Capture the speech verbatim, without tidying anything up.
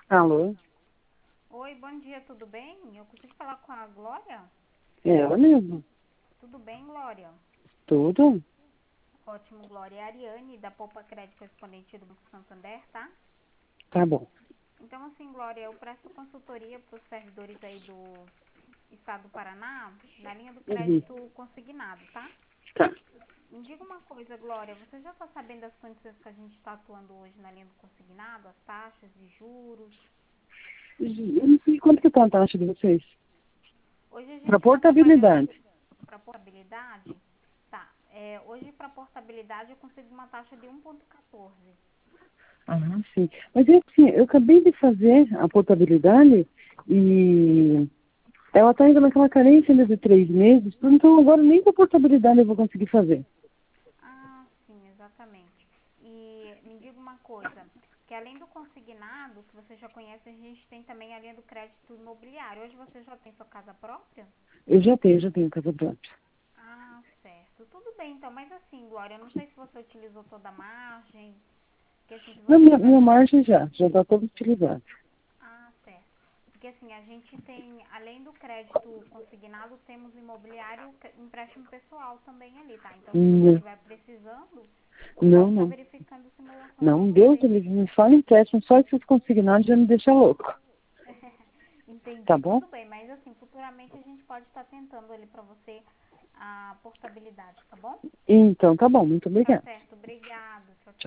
Alô? Oi, bom dia, tudo bem? Eu consigo falar com a Glória? É ela mesmo? Tudo bem, Glória? Tudo? Ótimo, Glória. É a Ariane, da Poupa Crédito Correspondente do Banco Santander, tá? Tá bom. Então, assim, Glória, eu presto consultoria para os servidores aí do Estado do Paraná, na linha do Uhum. crédito consignado, tá? Tá. Me diga uma coisa, Glória, você já está sabendo das condições que a gente está atuando hoje na linha do consignado, as taxas de juros? Eu não sei quanto que tá a taxa de vocês. Hoje a Pra gente está trabalhando portabilidade. para portabilidade. Tá, é, hoje para portabilidade eu consigo uma taxa de um vírgula quatorze. Ah, sim. Mas é assim, eu acabei de fazer a portabilidade e ela tá ainda naquela carência ainda de três meses, então agora nem com a portabilidade eu vou conseguir fazer. Ah, sim, exatamente. E me diga uma coisa, que além do consignado, que você já conhece, a gente tem também a linha do crédito imobiliário. Hoje você já tem sua casa própria? Eu já tenho, já tenho casa própria. Ah, certo. Tudo bem, então. Mas assim, Glória, eu não sei se você utilizou toda a margem, porque assim, se Na você minha, tiver minha com... margem já, já tá toda utilizada. Ah, certo. Porque assim, a gente tem, além do crédito consignado, temos imobiliário e empréstimo pessoal também ali, tá? Então, se você Não, estiver precisando, eu não, posso estar não. verificando simulações com Não, Deus, você. eles me falam empréstimo, só esses consignados já me deixa louco. Tá Entendi, bom? tudo bem, mas assim, futuramente a gente pode estar tentando ali pra você a portabilidade, tá bom? Então, tá bom. Muito Tá obrigada. certo, obrigada. Tchau, tchau.